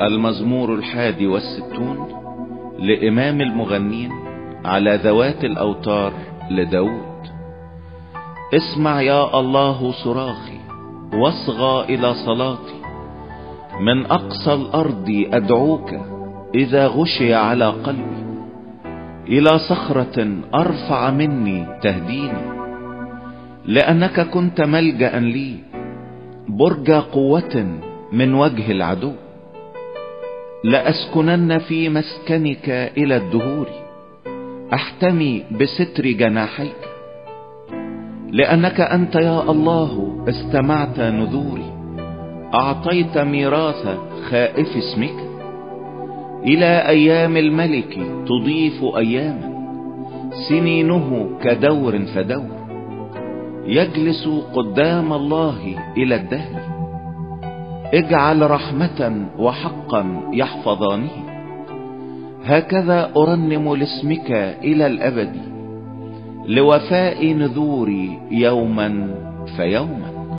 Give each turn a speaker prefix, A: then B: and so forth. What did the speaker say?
A: المزمور 61 لإمام المغنين على ذوات الأوتار لداود. اسمع يا الله صراخي واصغى إلى صلاتي، من أقصى الأرض أدعوك إذا غشي على قلبي، إلى صخرة أرفع مني تهديني، لأنك كنت ملجأ لي، برج قوة من وجه العدو. لأسكنن في مسكنك إلى الدهور، أحتمي بستر جناحيك، لأنك أنت يا الله استمعت نذوري، أعطيت ميراث خائف اسمك. إلى أيام الملك تضيف أياما، سنينه كدور فدور، يجلس قدام الله إلى الدهر. اجعل رحمة وحقا يحفظانه، هكذا أرنم لاسمك إلى الأبد، لوفاء نذوري يوما فيوما.